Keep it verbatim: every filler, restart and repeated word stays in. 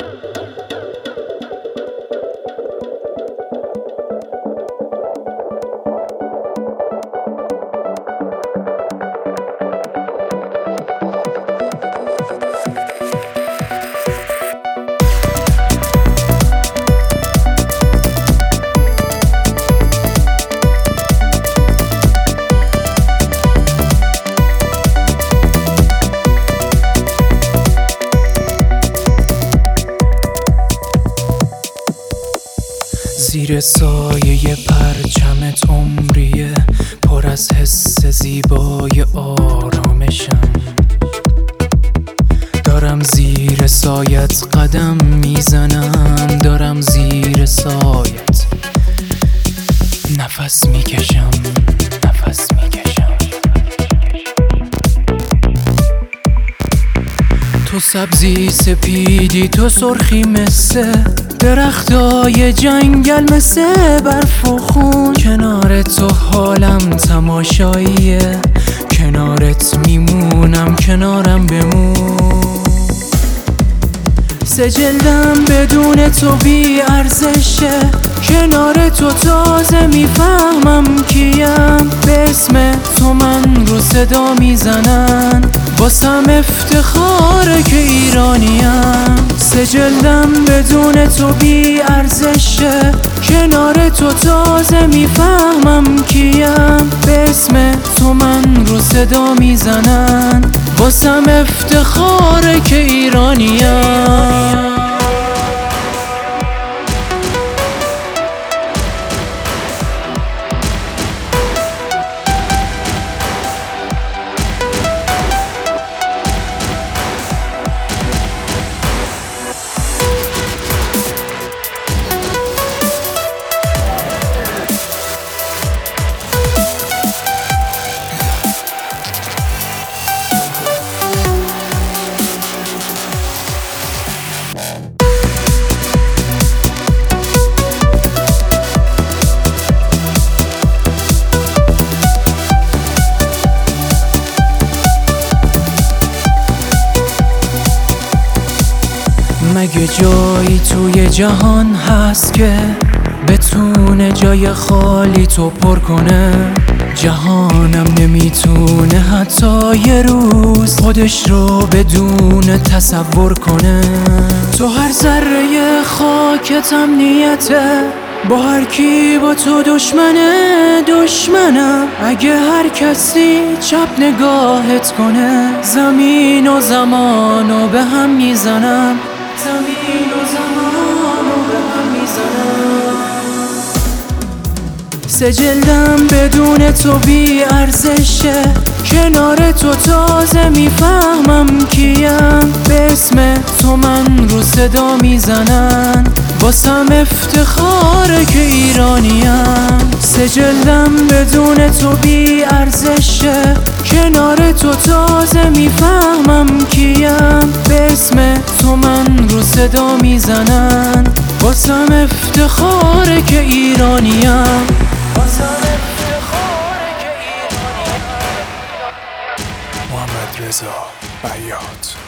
زیر سایه پرچمت عمریه، پر از حس زیبای آرامشم. دارم زیر سایت قدم میزنم، دارم زیر سایت نفس میکشم، نفس میکشم. تو سبزی سپیدی، تو سرخی مثل درختای جنگل، مثل برف و خون. کنار تو حالم تماشاییه، کنارت میمونم، کنارم بمون. سجلدم بدون تو بی ارزشه، کنار تو تازه میفهمم کیم. به اسم تو من رو صدا میزنن، واسم افتخاره که ایرانیم. سجلدم بدون تو بی ارزشه، کنار تو تازه میفهمم کیم. به اسم تو من رو صدا میزنن، واسم افتخاره که ایرانیم. مگه جایی توی جهان هست که بتونه جای خالی تو پر کنه؟ جهانم نمیتونه حتی یه روز خودش رو بدون تصور کنه. تو هر ذره خاکت امنیته، با هر کی با تو دشمنه دشمنم. اگه هر کسی چپ نگاهت کنه، زمین و زمانو به هم میزنم، زمین و زمانو به هم میزنم. سجلدم بدون تو بی ارزشه، کنار تو تازه میفهمم کیم. به اسم تو من رو صدا میزنن، واسم افتخاره که ایرانیم. سجلدم بدون تو بی ارزشه، کنار تو تازه میفهمم کیم. به اسم تو من رو صدا میزنن، واسم افتخاره که ایرانیم. محمد رضا بیات.